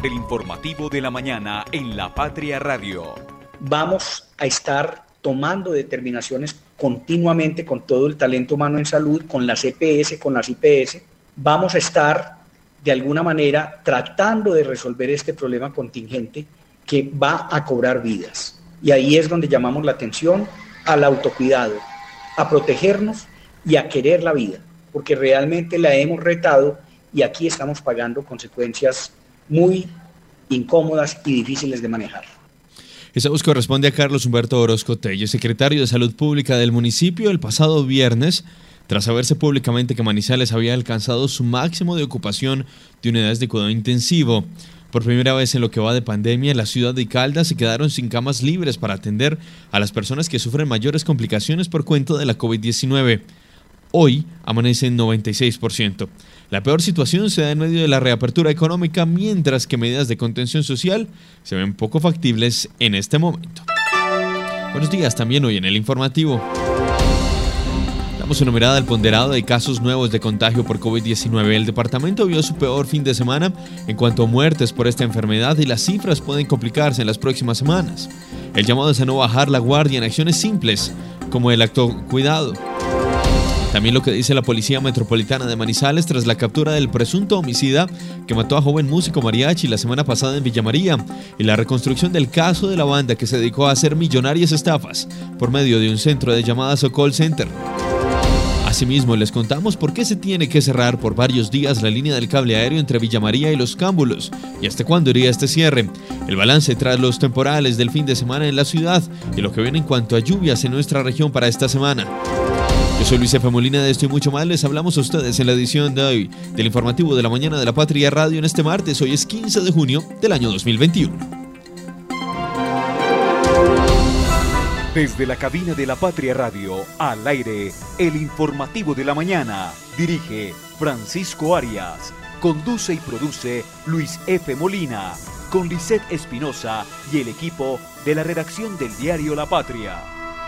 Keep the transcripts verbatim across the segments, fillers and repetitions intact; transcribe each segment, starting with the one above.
El informativo de la mañana en La Patria Radio. Vamos a estar tomando determinaciones continuamente con todo el talento humano en salud, con las E P S, con las I P S. Vamos a estar de alguna manera tratando de resolver este problema contingente que va a cobrar vidas. Y ahí es donde llamamos la atención al autocuidado, a protegernos y a querer la vida, porque realmente la hemos retado y aquí estamos pagando consecuencias muy incómodas y difíciles de manejar. Esta voz corresponde a Carlos Humberto Orozco Telles, secretario de Salud Pública del municipio. El pasado viernes, tras saberse públicamente que Manizales había alcanzado su máximo de ocupación de unidades de cuidado intensivo. Por primera vez en lo que va de pandemia, en la ciudad de Caldas se quedaron sin camas libres para atender a las personas que sufren mayores complicaciones por cuenta de la COVID diecinueve. Hoy amanece en noventa y seis por ciento. La peor situación se da en medio de la reapertura económica, mientras que medidas de contención social se ven poco factibles en este momento. Buenos días, también hoy en el informativo. Damos una mirada al ponderado de casos nuevos de contagio por COVID diecinueve. El departamento vio su peor fin de semana en cuanto a muertes por esta enfermedad y las cifras pueden complicarse en las próximas semanas. El llamado es a no bajar la guardia en acciones simples como el autocuidado. También lo que dice la Policía Metropolitana de Manizales tras la captura del presunto homicida que mató a joven músico mariachi la semana pasada en Villa María y la reconstrucción del caso de la banda que se dedicó a hacer millonarias estafas por medio de un centro de llamadas o call center. Asimismo, les contamos por qué se tiene que cerrar por varios días la línea del cable aéreo entre Villa María y Los Cámbulos y hasta cuándo iría este cierre, el balance tras los temporales del fin de semana en la ciudad y lo que viene en cuanto a lluvias en nuestra región para esta semana. Yo soy Luis F. Molina, de esto y mucho más les hablamos a ustedes en la edición de hoy del informativo de la mañana de La Patria Radio en este martes. Hoy es quince de junio del año dos mil veintiuno. Desde la cabina de La Patria Radio, al aire, el informativo de la mañana. Dirige Francisco Arias. Conduce y produce Luis F. Molina. Con Lisset Espinosa y el equipo de la redacción del diario La Patria.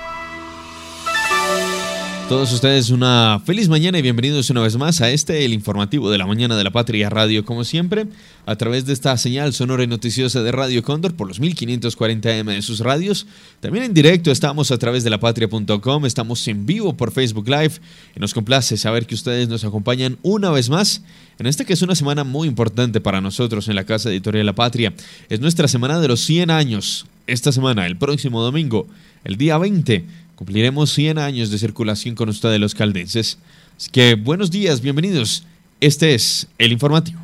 Todos ustedes una feliz mañana y bienvenidos una vez más a este, el informativo de la mañana de La Patria Radio, como siempre, a través de esta señal sonora y noticiosa de Radio Cóndor por los mil quinientos cuarenta eme de sus radios. También en directo estamos a través de lapatria punto com, estamos en vivo por Facebook Live y nos complace saber que ustedes nos acompañan una vez más en esta que es una semana muy importante para nosotros en la Casa Editorial La Patria. Es nuestra semana de los cien años. Esta semana, el próximo domingo, el día veinte, cumpliremos cien años de circulación con ustedes los caldenses. Así que buenos días, bienvenidos. Este es el informativo.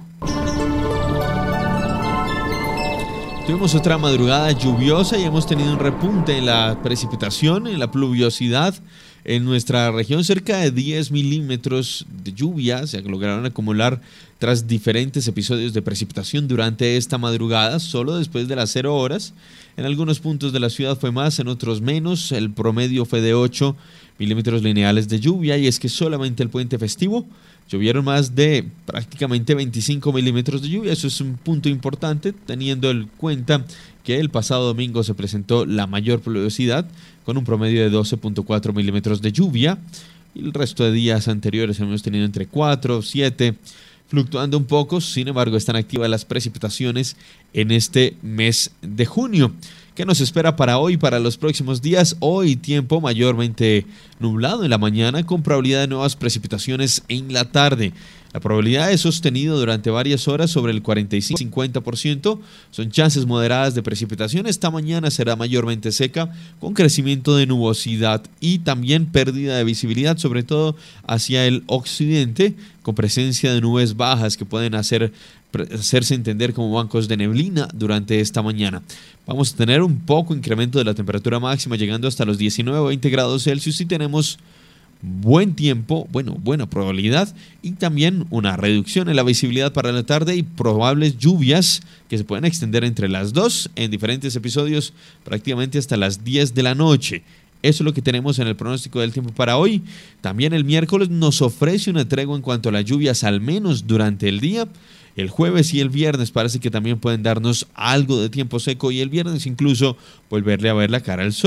Tuvimos otra madrugada lluviosa y hemos tenido un repunte en la precipitación, en la pluviosidad. En nuestra región cerca de diez milímetros de lluvia se lograron acumular tras diferentes episodios de precipitación durante esta madrugada, solo después de las cero horas. En algunos puntos de la ciudad fue más, en otros menos. El promedio fue de ocho milímetros lineales de lluvia y es que solamente el puente festivo llovieron más de prácticamente veinticinco milímetros de lluvia. Eso es un punto importante teniendo en cuenta que el pasado domingo se presentó la mayor pluviosidad con un promedio de doce punto cuatro milímetros de lluvia y el resto de días anteriores hemos tenido entre cuatro, siete, fluctuando un poco. Sin embargo, están activas las precipitaciones en este mes de junio. ¿Qué nos espera para hoy, para los próximos días? Hoy tiempo mayormente nublado en la mañana con probabilidad de nuevas precipitaciones en la tarde. La probabilidad es sostenido durante varias horas sobre el cuarenta y cinco a cincuenta por ciento. Son chances moderadas de precipitación. Esta mañana será mayormente seca con crecimiento de nubosidad y también pérdida de visibilidad, sobre todo hacia el occidente, con presencia de nubes bajas que pueden hacer hacerse entender como bancos de neblina durante esta mañana. Vamos a tener un poco incremento de la temperatura máxima llegando hasta los diecinueve o veinte grados Celsius y tenemos buen tiempo, bueno, buena probabilidad y también una reducción en la visibilidad para la tarde y probables lluvias que se pueden extender entre las dos en diferentes episodios prácticamente hasta las diez de la noche. Eso es lo que tenemos en el pronóstico del tiempo para hoy. También el miércoles nos ofrece una tregua en cuanto a las lluvias, al menos durante el día. El jueves y el viernes parece que también pueden darnos algo de tiempo seco y el viernes incluso volverle a ver la cara al sol.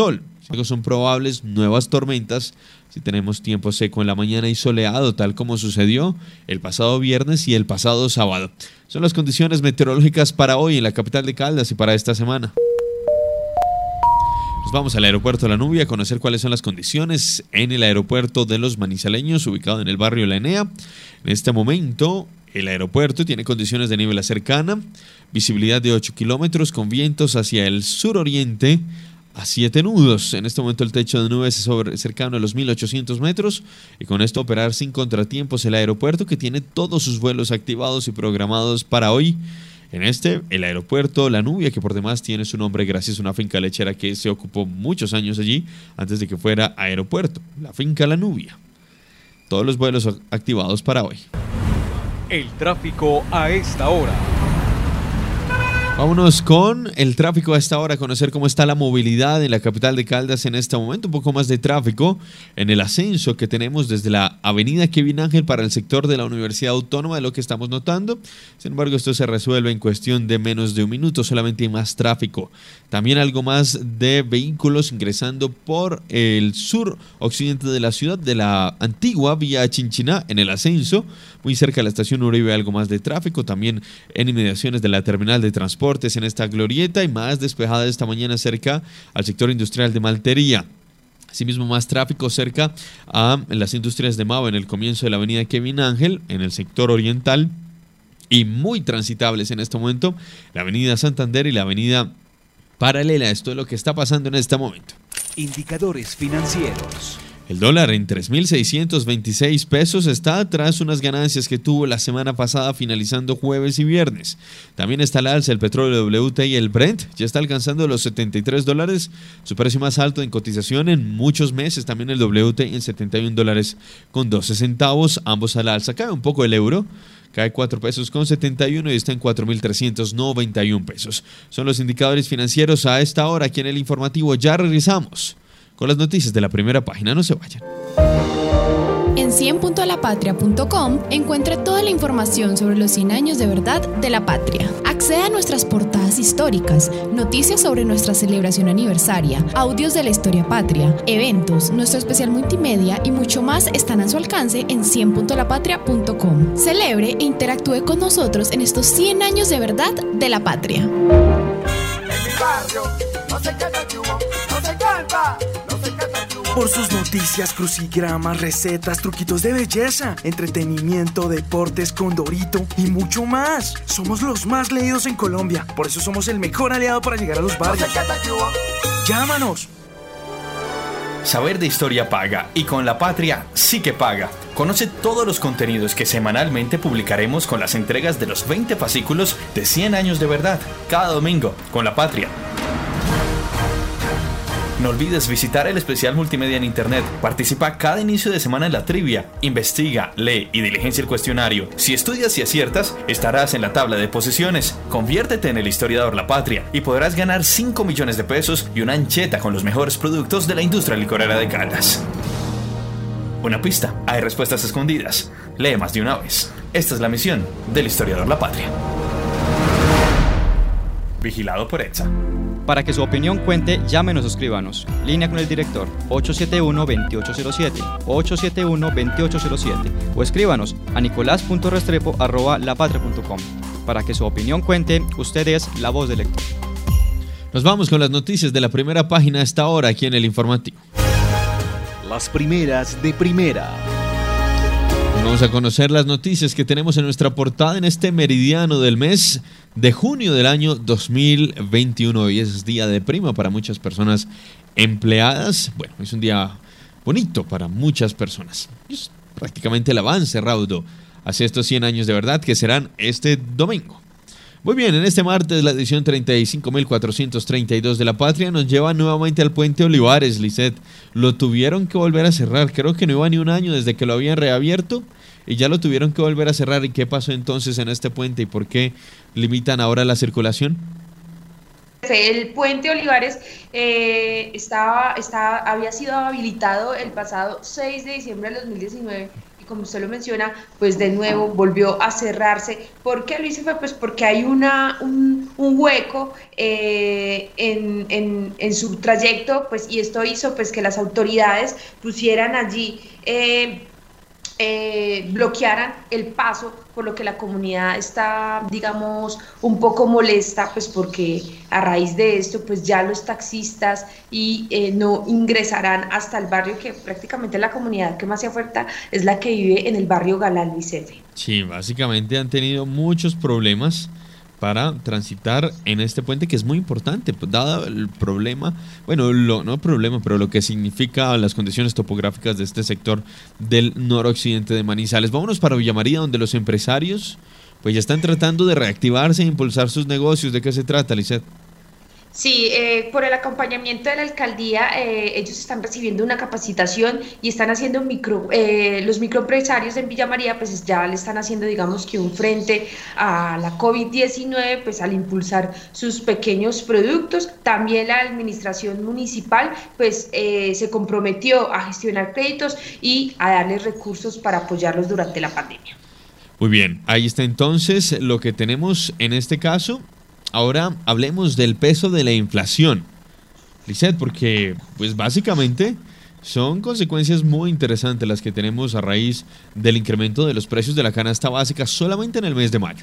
Luego son probables nuevas tormentas si tenemos tiempo seco en la mañana y soleado, tal como sucedió el pasado viernes y el pasado sábado. Son las condiciones meteorológicas para hoy en la capital de Caldas y para esta semana. Nos vamos al aeropuerto de La Nubia a conocer cuáles son las condiciones en el aeropuerto de los Manizaleños, ubicado en el barrio La Enea. En este momento, el aeropuerto tiene condiciones de niebla cercana, visibilidad de ocho kilómetros con vientos hacia el suroriente a siete nudos. En este momento el techo de nubes es sobre, cercano a los mil ochocientos metros y con esto operar sin contratiempos el aeropuerto, que tiene todos sus vuelos activados y programados para hoy. En este, el aeropuerto La Nubia, que por demás tiene su nombre gracias a una finca lechera que se ocupó muchos años allí antes de que fuera aeropuerto, la finca La Nubia. Todos los vuelos activados para hoy. El tráfico a esta hora. Vámonos con el tráfico a esta hora, a conocer cómo está la movilidad en la capital de Caldas en este momento. Un poco más de tráfico en el ascenso que tenemos desde la avenida Kevin Ángel para el sector de la Universidad Autónoma, de lo que estamos notando. Sin embargo, esto se resuelve en cuestión de menos de un minuto, solamente hay más tráfico. También algo más de vehículos ingresando por el sur occidente de la ciudad, de la antigua vía Chinchiná en el ascenso, muy cerca de la estación Uribe, algo más de tráfico. También en inmediaciones de la terminal de transporte en esta glorieta y más despejada esta mañana cerca al sector industrial de Maltería. Asimismo, más tráfico cerca a las industrias de Mao en el comienzo de la avenida Kevin Ángel en el sector oriental y muy transitables en este momento la avenida Santander y la avenida paralela. Esto es lo que está pasando en este momento. Indicadores financieros. El dólar en tres mil seiscientos veintiséis pesos está tras unas ganancias que tuvo la semana pasada finalizando jueves y viernes. También está al alza el petróleo W T I y el Brent, ya está alcanzando los setenta y tres dólares, su precio más alto en cotización en muchos meses. También el W T I en setenta y un dólares con doce centavos, ambos al alza. Cae un poco el euro, cae cuatro pesos con setenta y uno y está en cuatro mil trescientos noventa y un pesos. Son los indicadores financieros a esta hora aquí en el informativo. Ya regresamos con las noticias de la primera página, no se vayan. En cien punto la patria punto com encuentra toda la información sobre los cien años de verdad de la patria. Acceda a nuestras portadas históricas, noticias sobre nuestra celebración aniversaria, audios de la historia patria, eventos, nuestro especial multimedia y mucho más están a su alcance en cien punto la patria punto com. Celebre e interactúe con nosotros en estos cien años de verdad de la patria. En mi barrio no se canta chubo, no se canta. Por sus noticias, crucigramas, recetas, truquitos de belleza, entretenimiento, deportes, Condorito y mucho más. Somos los más leídos en Colombia, por eso somos el mejor aliado para llegar a los barrios. ¡Llámanos! Saber de historia paga, y con La Patria sí que paga. Conoce todos los contenidos que semanalmente publicaremos con las entregas de los veinte fascículos de cien años de verdad, cada domingo, con La Patria. No olvides visitar el especial multimedia en internet. Participa cada inicio de semana en la trivia. Investiga, lee y diligencia el cuestionario. Si estudias y aciertas, estarás en la tabla de posiciones. Conviértete en el historiador La Patria y podrás ganar cinco millones de pesos y una ancheta con los mejores productos de la industria licorera de Caldas. Una pista, hay respuestas escondidas. Lee más de una vez. Esta es la misión del historiador La Patria. Vigilado por ETSA. Para que su opinión cuente, llámenos o escríbanos. Línea con el director ocho siete uno, dos ocho cero siete, ocho siete uno, dos ocho cero siete o escríbanos a nicolás punto restrepo arroba la patria punto com. Para que su opinión cuente, usted es la voz del lector. Nos vamos con las noticias de la primera página a esta hora aquí en el informativo. Las primeras de primera. Vamos a conocer las noticias que tenemos en nuestra portada en este meridiano del mes de junio del año dos mil veintiuno. Hoy es día de prima para muchas personas empleadas. Bueno, es un día bonito para muchas personas. Es prácticamente el avance raudo hacia estos cien años de verdad que serán este domingo. Muy bien, en este martes la edición treinta y cinco mil cuatrocientos treinta y dos de La Patria nos lleva nuevamente al Puente Olivares, Lisset. Lo tuvieron que volver a cerrar, creo que no iba ni un año desde que lo habían reabierto y ya lo tuvieron que volver a cerrar. ¿Y qué pasó entonces en este puente y por qué limitan ahora la circulación? El Puente Olivares eh, estaba, estaba, había sido habilitado el pasado seis de diciembre del dos mil diecinueve. Como usted lo menciona, pues de nuevo volvió a cerrarse. ¿Por qué lo hice? Pues porque hay una, un, un hueco eh, en, en, en su trayecto, pues, y esto hizo pues que las autoridades pusieran allí, eh, eh, bloquearan el paso, por lo que la comunidad está, digamos, un poco molesta, pues porque a raíz de esto, pues ya los taxistas y eh, no ingresarán hasta el barrio, que prácticamente la comunidad que más se afecta es la que vive en el barrio Galán, Luis Efe. Sí, básicamente han tenido muchos problemas para transitar en este puente, que es muy importante, dado el problema, bueno, lo, no problema, pero lo que significa las condiciones topográficas de este sector del noroccidente de Manizales. Vámonos para Villa María, donde los empresarios pues ya están tratando de reactivarse e impulsar sus negocios. ¿De qué se trata, Lisette? Sí, eh, por el acompañamiento de la alcaldía, eh, ellos están recibiendo una capacitación y están haciendo micro, eh, los microempresarios en Villa María, pues ya le están haciendo, digamos, que un frente a la COVID diecinueve, pues al impulsar sus pequeños productos. También la administración municipal, pues eh, se comprometió a gestionar créditos y a darles recursos para apoyarlos durante la pandemia. Muy bien, ahí está entonces lo que tenemos en este caso. Ahora hablemos del peso de la inflación, Lisette, porque pues básicamente son consecuencias muy interesantes las que tenemos a raíz del incremento de los precios de la canasta básica solamente en el mes de mayo.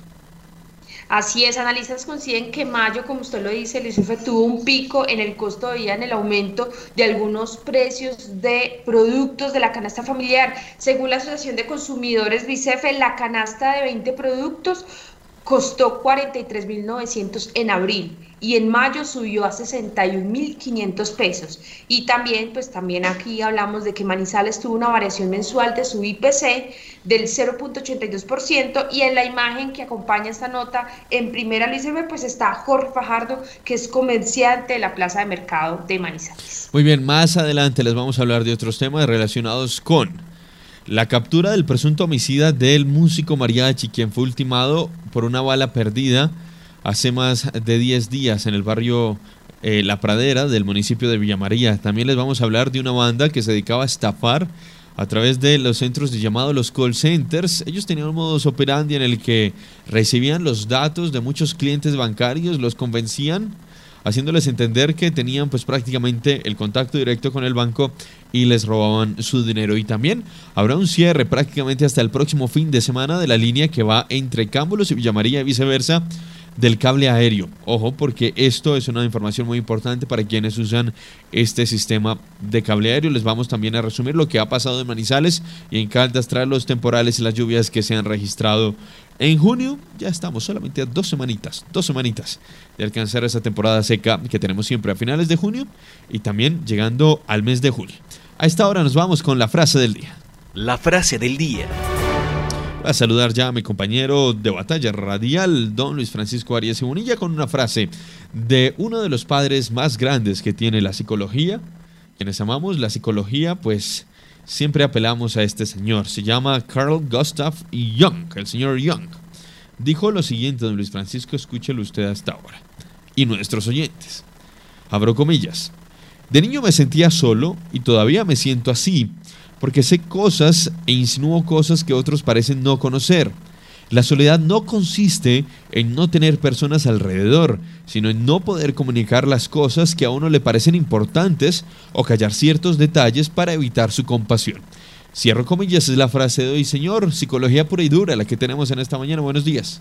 Así es, analistas coinciden que mayo, como usted lo dice, Luis Efe, tuvo un pico en el costo de vida, en el aumento de algunos precios de productos de la canasta familiar. Según la Asociación de Consumidores, Luis Efe, la canasta de veinte productos costó cuarenta y tres mil novecientos en abril y en mayo subió a sesenta y un mil quinientos pesos. Y también, pues también aquí hablamos de que Manizales tuvo una variación mensual de su I P C del cero punto ochenta y dos por ciento, y en la imagen que acompaña esta nota, en primera, Luis Efe, pues está Jorge Fajardo, que es comerciante de la Plaza de Mercado de Manizales. Muy bien, más adelante les vamos a hablar de otros temas relacionados con la captura del presunto homicida del músico mariachi, quien fue ultimado por una bala perdida hace más de diez días en el barrio eh, La Pradera del municipio de Villa María. También les vamos a hablar de una banda que se dedicaba a estafar a través de los centros de llamado, los call centers. Ellos tenían un modus operandi en el que recibían los datos de muchos clientes bancarios, los convencían, haciéndoles entender que tenían pues prácticamente el contacto directo con el banco y les robaban su dinero. Y también habrá un cierre prácticamente hasta el próximo fin de semana de la línea que va entre Cámbulos y Villa María y viceversa del cable aéreo. Ojo, porque esto es una información muy importante para quienes usan este sistema de cable aéreo. Les vamos también a resumir lo que ha pasado en Manizales y en Caldas tras los temporales y las lluvias que se han registrado en junio. Ya estamos solamente a dos semanitas, dos semanitas de alcanzar esa temporada seca que tenemos siempre a finales de junio y también llegando al mes de julio. A esta hora nos vamos con la frase del día. La frase del día. Voy a saludar ya a mi compañero de batalla radial, don Luis Francisco Arias y Bonilla, con una frase de uno de los padres más grandes que tiene la psicología. Quienes amamos la psicología, pues siempre apelamos a este señor. Se llama Carl Gustav Jung, el señor Jung. Dijo lo siguiente, don Luis Francisco, escúchelo usted hasta ahora. Y nuestros oyentes. Abro comillas. De niño me sentía solo y todavía me siento así, porque sé cosas e insinúo cosas que otros parecen no conocer. La soledad no consiste en no tener personas alrededor, sino en no poder comunicar las cosas que a uno le parecen importantes o callar ciertos detalles para evitar su compasión. Cierro comillas, es la frase de hoy, señor. Psicología pura y dura, la que tenemos en esta mañana. Buenos días.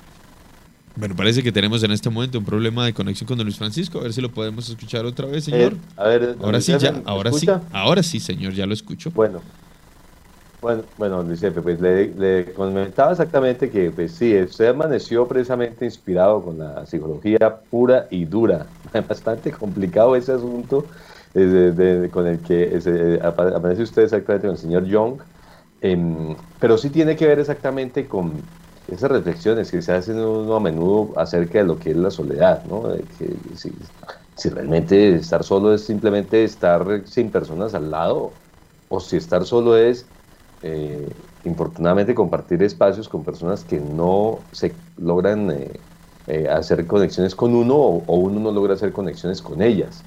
Bueno, parece que tenemos en este momento un problema de conexión con don Luis Francisco. A ver si lo podemos escuchar otra vez, señor. Eh, a ver, ahora sí, ya, ahora sí, escucha? ahora sí, señor, ya lo escucho. Bueno, bueno, bueno, Luis Efe, pues le, le comentaba exactamente que, pues sí, usted amaneció precisamente inspirado con la psicología pura y dura. Bastante complicado ese asunto eh, de, de, con el que eh, amanece usted exactamente con el señor Jung, eh, pero sí tiene que ver exactamente con esas reflexiones que se hacen uno a menudo acerca de lo que es la soledad, ¿no? De que si, si realmente estar solo es simplemente estar sin personas al lado, o si estar solo es, eh, infortunadamente, compartir espacios con personas que no se logran eh, eh, hacer conexiones con uno, o, o uno no logra hacer conexiones con ellas.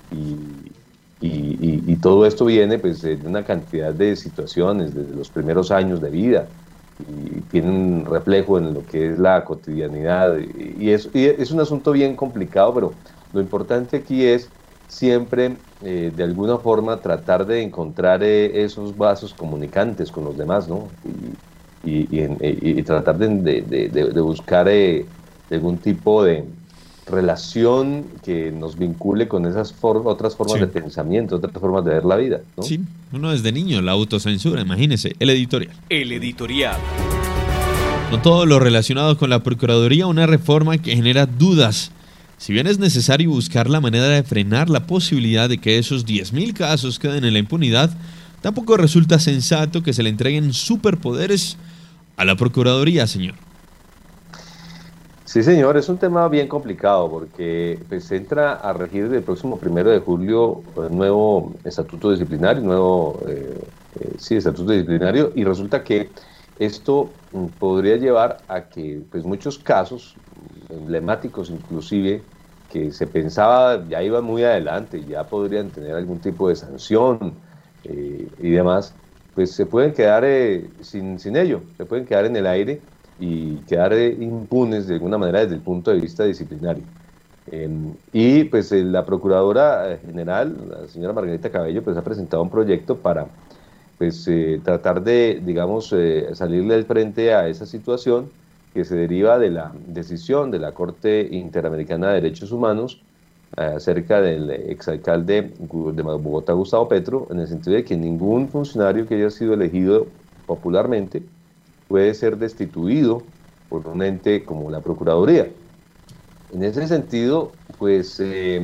Y, y, y, y todo esto viene pues de una cantidad de situaciones desde los primeros años de vida. y tienen reflejo en lo que es la cotidianidad, y, y, es, y es un asunto bien complicado, pero lo importante aquí es siempre eh, de alguna forma tratar de encontrar eh, esos vasos comunicantes con los demás, ¿no? Y, y, y, y, y tratar de, de, de, de buscar eh, algún tipo de relación que nos vincule con esas for otras formas sí. de pensamiento, otras formas de ver la vida, ¿no? Sí, uno desde niño, la autocensura, imagínese, el editorial. El editorial. No todo lo relacionado con la Procuraduría, una reforma que genera dudas. Si bien es necesario buscar la manera de frenar la posibilidad de que esos diez mil casos queden en la impunidad, tampoco resulta sensato que se le entreguen superpoderes a la Procuraduría, señor. Sí, señor, es un tema bien complicado porque pues, entra a regir desde el próximo primero de julio el nuevo estatuto disciplinario, nuevo eh, eh, sí, estatuto disciplinario, y resulta que esto mm, podría llevar a que pues, muchos casos emblemáticos inclusive, que se pensaba ya iban muy adelante, ya podrían tener algún tipo de sanción eh, y demás, pues se pueden quedar eh, sin, sin ello, se pueden quedar en el aire y quedar eh, impunes de alguna manera desde el punto de vista disciplinario. Eh, y pues eh, la Procuradora General, la señora Margarita Cabello, pues ha presentado un proyecto para pues eh, tratar de, digamos, eh, salirle al frente a esa situación que se deriva de la decisión de la Corte Interamericana de Derechos Humanos eh, acerca del exalcalde de Bogotá, Gustavo Petro, en el sentido de que ningún funcionario que haya sido elegido popularmente puede ser destituido por un ente como la Procuraduría. En ese sentido, pues eh,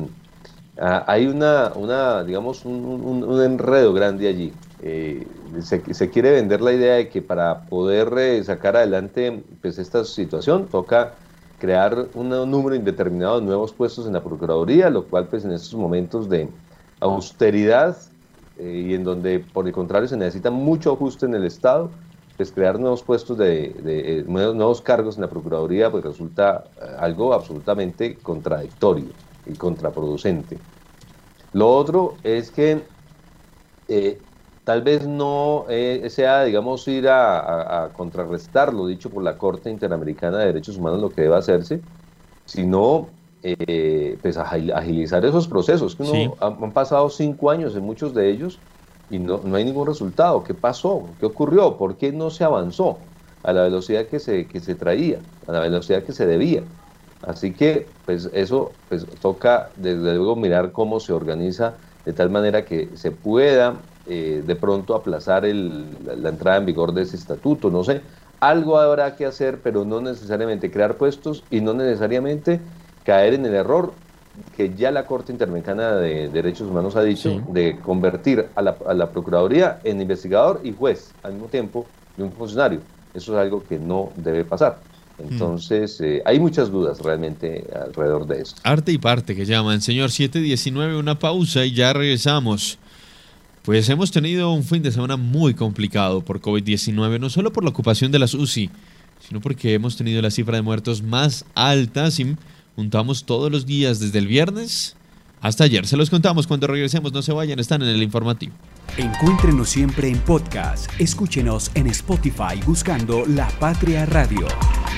hay una, una digamos, un, un, un enredo grande allí. Eh, se, se quiere vender la idea de que para poder eh, sacar adelante pues, esta situación toca crear un número indeterminado de nuevos puestos en la Procuraduría, lo cual pues en estos momentos de austeridad eh, y en donde por el contrario se necesita mucho ajuste en el Estado, pues crear nuevos puestos de, de, de nuevos cargos en la Procuraduría pues resulta algo absolutamente contradictorio y contraproducente. Lo otro es que eh, tal vez no eh, sea, digamos, ir a, a, a contrarrestar lo dicho por la Corte Interamericana de Derechos Humanos, lo que debe hacerse, sino eh, pues agilizar esos procesos. Que uno, sí. han, han pasado cinco años en muchos de ellos y no, no hay ningún resultado. ¿Qué pasó? ¿Qué ocurrió? ¿Por qué no se avanzó a la velocidad que se, que se traía, a la velocidad que se debía? Así que pues eso pues, toca desde luego mirar cómo se organiza de tal manera que se pueda eh, de pronto aplazar el, la, la entrada en vigor de ese estatuto. No sé, algo habrá que hacer, pero no necesariamente crear puestos y no necesariamente caer en el error que ya la Corte Interamericana de Derechos Humanos ha dicho, sí. de convertir a la, a la Procuraduría en investigador y juez al mismo tiempo de un funcionario. Eso es algo que no debe pasar. Entonces, eh, hay muchas dudas realmente alrededor de esto. Arte y parte que llaman. Señor, siete diecinueve, una pausa y ya regresamos. Pues hemos tenido un fin de semana muy complicado por COVID diecinueve, no solo por la ocupación de las U C I, sino porque hemos tenido la cifra de muertos más alta y juntamos todos los días desde el viernes hasta ayer. Se los contamos cuando regresemos, no se vayan, están en el informativo. Encuéntrenos siempre en podcast, escúchenos en Spotify buscando La Patria Radio.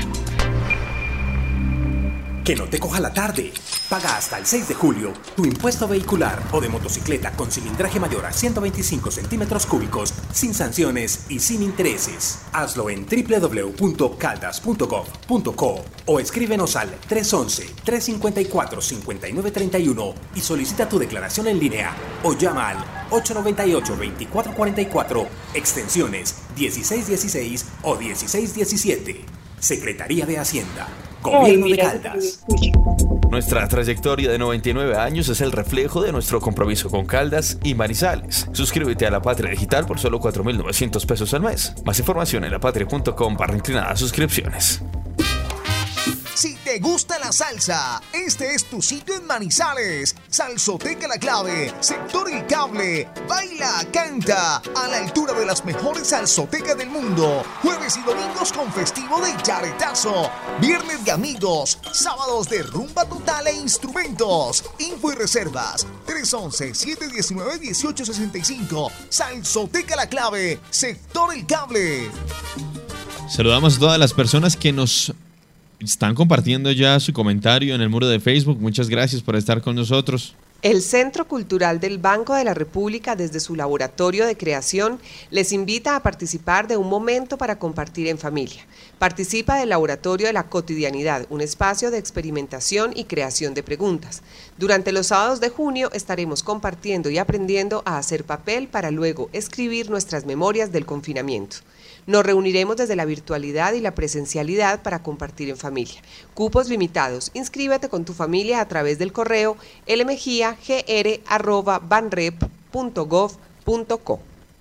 Que no te coja la tarde. Paga hasta el seis de julio tu impuesto vehicular o de motocicleta con cilindraje mayor a ciento veinticinco centímetros cúbicos, sin sanciones y sin intereses. Hazlo en doble u doble u doble u punto caldas punto gov punto co o escríbenos al tres once, tres cincuenta y cuatro, cincuenta y nueve treinta y uno y solicita tu declaración en línea o llama al ocho noventa y ocho, veinticuatro cuarenta y cuatro, extensiones dieciséis dieciséis o dieciséis diecisiete. Secretaría de Hacienda. Gobierno de Caldas. Nuestra trayectoria de noventa y nueve años es el reflejo de nuestro compromiso con Caldas y Manizales. Suscríbete a La Patria Digital por solo cuatro mil novecientos pesos al mes. Más información en lapatria punto com barra inclinada suscripciones. Si te gusta la salsa, este es tu sitio en Manizales. Salsoteca La Clave, Sector El Cable, baila, canta, a la altura de las mejores salsotecas del mundo. Jueves y domingos con festivo de charetazo, viernes de amigos, sábados de rumba total e instrumentos. Info y reservas, tres once, siete diecinueve, dieciocho sesenta y cinco. Salsoteca La Clave, Sector El Cable. Saludamos a todas las personas que nos están compartiendo ya su comentario en el muro de Facebook. Muchas gracias por estar con nosotros. El Centro Cultural del Banco de la República, desde su laboratorio de creación, les invita a participar de un momento para compartir en familia. Participa del Laboratorio de la Cotidianidad, un espacio de experimentación y creación de preguntas. Durante los sábados de junio estaremos compartiendo y aprendiendo a hacer papel para luego escribir nuestras memorias del confinamiento. Nos reuniremos desde la virtualidad y la presencialidad para compartir en familia. Cupos limitados. Inscríbete con tu familia a través del correo lmgia gr arroba banrep punto gov punto co.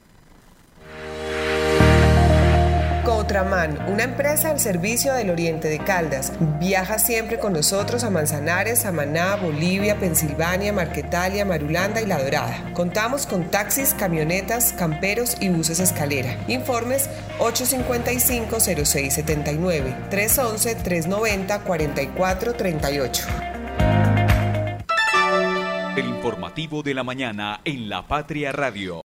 Cotraman, una empresa al servicio del Oriente de Caldas. Viaja siempre con nosotros a Manzanares, Samaná, Bolivia, Pensilvania, Marquetalia, Marulanda y La Dorada. Contamos con taxis, camionetas, camperos y buses escalera. Informes ocho cinco cinco, cero seis siete nueve, tres once, tres noventa, cuarenta y cuatro treinta y ocho. El informativo de la mañana en La Patria Radio.